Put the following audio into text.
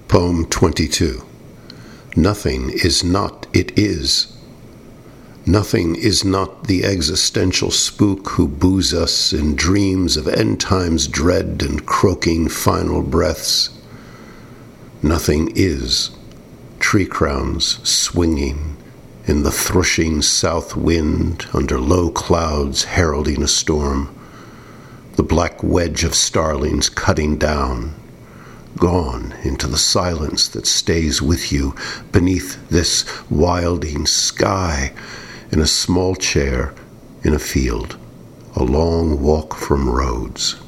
Poem 22. Nothing is not it is. Nothing is not the existential spook who boos us in dreams of end times dread and croaking final breaths. Nothing is tree crowns swinging in the thrushing south wind under low clouds heralding a storm, the black wedge of starlings cutting down, gone into the silence that stays with you beneath this wilding sky, in a small chair in a field, a long walk from roads.